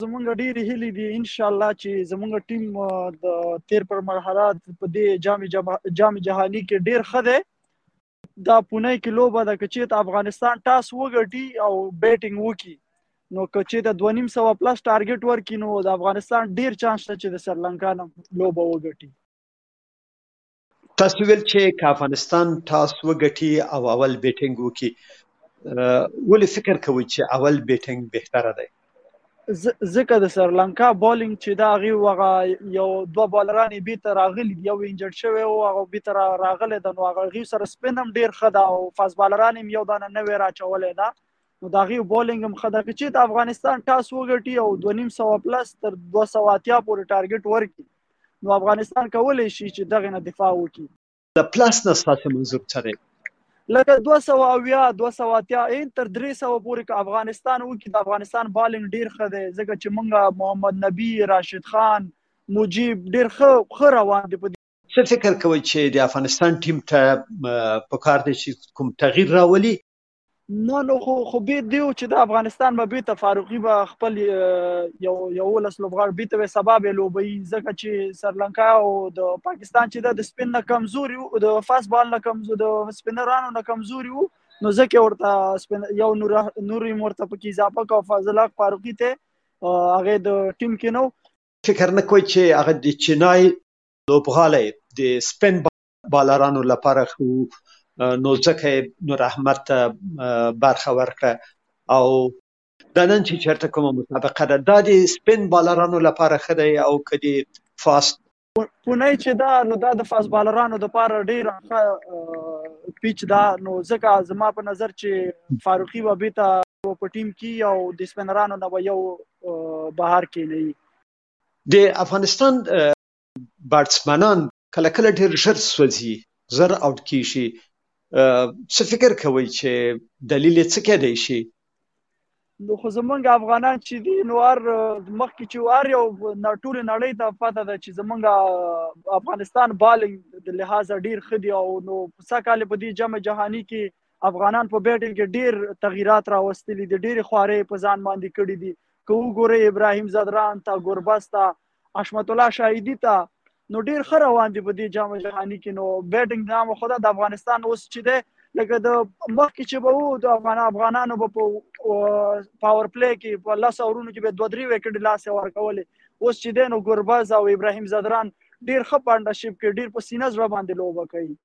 زمونږ ډېرې هیلې دي ان شاء الله چې زمونږ ټیم د تیر پر مرحله په دې جام جهاني کې ډېر ښه دی. دا پونه کې لوبه ده، که چېرته افغانستان ټاس وګټي او بیټینګ وکړي نو که چېرته 250 پلس ټارګټ ورکړي نو د افغانستان ډېر چانس شته چې د سریلانکا نه لوبه وګټي. تاسو ویل چې که افغانستان ټاس وګټي او اول بیټینګ وکړي، ولې فکر کوئ چې اول بیټینګ بهتره دی؟ ځکه د سریلانکا بالینګ چې دا هغې یو دوه بالران یې بېرته راغلي دي، یو انجرډ شوی و هغه بېرته راغلی ده، نو هغې سره سپین هم ډېر ښه ده او فاست بالران یې یو دانه نوی راچولی ده، نو د هغې بالینګ هم ښه ده. که چېرته افغانستان ټاس وګټي او 250 پلس تر 280 پورې ټارګټ ورکړي نو افغانستان کولی شي چې دغې نه دفاع وکړي. د پلس نه ستاسو منظور څه دی؟ لکه 280 280 تر 300 پورې که افغانستان وکړي، د افغانستان بالینګ ډېر ښه دی، ځکه چې موږ محمد نبي، راشد خان، مجیب ډېر ښه روان دي. څه فکر کوئ چې د افغانستان ټیم ته پکار دی چې کوم تغییر راولي؟ نو خو بیا دیو چې د افغانستان به بیرته فاروقي به خپل یو 11 لوبغاړي بیرته به سبا به لوبوي، ځکه چې سریلانکا او د پاکستان چې د سپین نه کمزوري وو، د فاست بال نه کمزوري، د سپینرانو نه کمزوري وو، نو ځکه ورته یو نوري ورته پکې اضافه کړه، فاضل حق فاروقي ته هغه د ټیم کې نو. فکر نه کوئ چې هغه د چینای لوبغاړی د سپین بالرانو لپاره خو نو ځکه نور احمد ته برخه ورکړه او دا نن چې چېرته کومه مسابقه ده دا د سپین بالرانو لپاره ښه دی او که د فاست پونی چې دا نو دا د فاست بالرانو دپاره ډېره ښه پیچ ده، نو ځکه زما په نظر چې فاروقي به بېرته په ټیم کې او د سپینرانو نه به یو بهر کېنوي. د افغانستان بټسمنان کله کله ډېر ژر سوځي، زر آوټ کېږي، څه فکر کوئ چې دلیل یې څه کیدی شي؟ نو خو زمونږ افغانان چې دي نو مخکې چې هر یو ټولې نړۍ ته پته ده چې زمونږ افغانستان بالینګ د لحاظه ډېر ښه دي، او نو سږ کال په دې جام جهاني کې افغانان په بیټینګ کې ډېر تغییرات راوستلي دي، ډېرې خوارۍ په ځان باندې کړي دي. که وګورئ ابراهیم ځدران ته، ګربز ته، حشمت الله شاهدي ته، نو ډېر ښه روان دي په دې جام جهاني کې. نو بیټینګ نام خو د افغانستان اوس چې دی لکه د مخکې چې به وو د افغانانو به په پاور پلی کې په 10 اورونو کې به 2-3 وکټې لاسه ورکولې، اوس چې دی نو ګربز او ابراهیم ځدران ډېر ښه پارټنرشپ کې ډېر په سینه زړه باندې لوبه کوي.